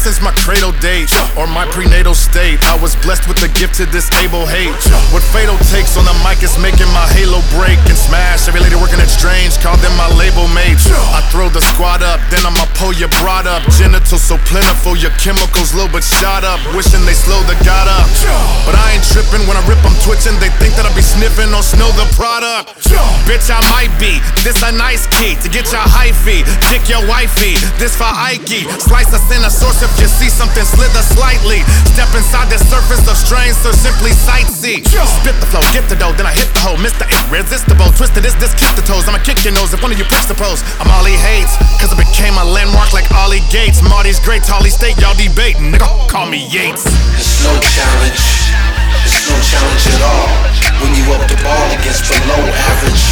since my cradle date, or my prenatal state. I was blessed with the gift to disable hate. What fatal takes on the mic is making my halo break and smash every lady working at Strange, call them my label mates. I throw the squad up, then I'ma pull your broad up. Genitals so plentiful, your chemicals low but shot up. Wishing they slow the god up, but I ain't tripping. When I rip, I'm twitching. They think that I be sniffing on Snow the product. Bitch, I might be. This a nice key to get your hyphy. Dick your wifey. This for Ike. Slice us in a source if you see something slither slightly. Step inside the surface of strange, so simply sightsee. Spit the flow, get the dough, then I hit the hole. Mr. Irresistible, twisted this kick the toes. I'ma kick your nose if one of you pricks the pose. I'm all he hates, cause I became a landmark like Ollie Gates. Marty's great, Tolly State, y'all debating. Nigga, call me Yates. It's no challenge. It's no challenge at all when you up the ball against below average.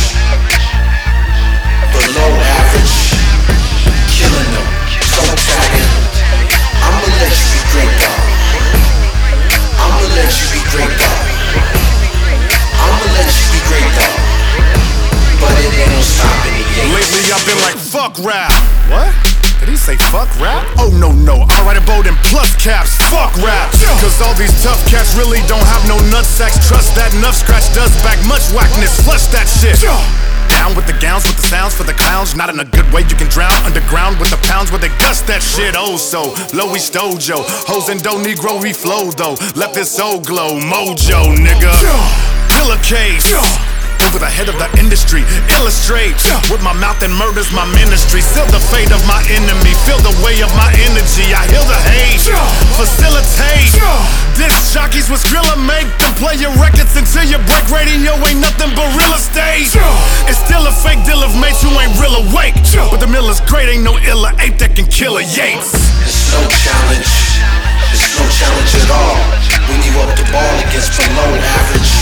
Below average. Killing them, toe tagging. I'ma let you be great, dog. I'ma let you be great, dog. I'ma let you be great, dog. But it ain't no stopping it yet. Lately I've been like, fuck rap. What? Did he say fuck rap? Oh no, I write a bold and plus caps, fuck rap. Cause all these tough cats really don't have no nutsacks. Trust that nuff scratch does back much whackness, flush that shit. Down with the gowns, with the sounds for the clowns. Not in a good way, you can drown underground with the pounds where they gust that shit. Oh so, Loey Stojo. Hoes and dough, Negro reflow though. Left this soul glow, mojo nigga. Pillowcase over the head of the industry. Illustrate with my mouth and murders my ministry. Seal the fate of my enemy. Feel the way of my energy. I heal the hate. Facilitate. This jockeys with Skrilla make them play your records until your break. Radio ain't nothing but real estate. It's still a fake deal of mates who ain't real awake. But the mill is great, ain't no illa ape that can kill a Yates. It's no challenge. It's no challenge at all when you up the ball against below average.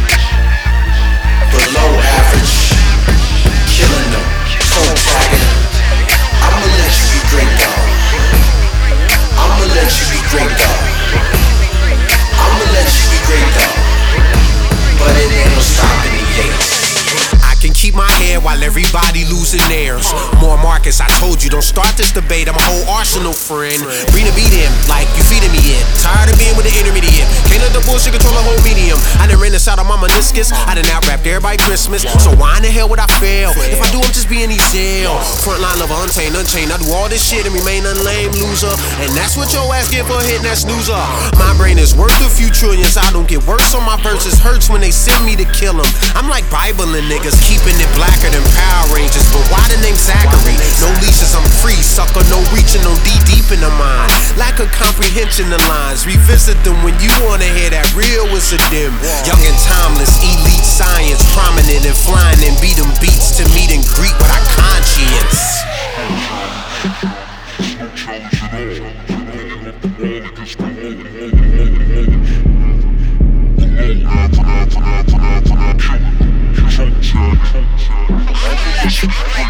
Below average. Killing them, toe tagging. I'ma let you be great, dog. I'ma let you be great, dog. I'ma let you be great, dog. But it ain't no stopping it yet. I can keep my head while everybody losing theirs. More Marcus, I told you, don't start this debate. I'm a whole arsenal friend. Bring the beat in, like you feeding me it. Tired of being with the intermediate. Can't let the bullshit control the whole medium. I done ran this out on my meniscus. I done out-rapped everybody Christmas. So why in the hell would I fail? If I do, I'm just being easy. Frontline of untamed, unchained. I do all this shit and remain unlame loser. And that's what your ass get for hitting that snoozer. My brain is worth a few trillions. I don't get worse on my verses. Hurts when they send me to kill them. I'm like Bible and niggas, keeping it blacker than Power Rangers. But why the name Zachary? No leashes, I'm free. Sucker, no reaching, no deep in the mind. Lack of comprehension of lines. Revisit them when you wanna hear that real wisdom. Young and timeless, elite science. Prominent and flying and beat them beats to meet and greet with our conscience. Thank you.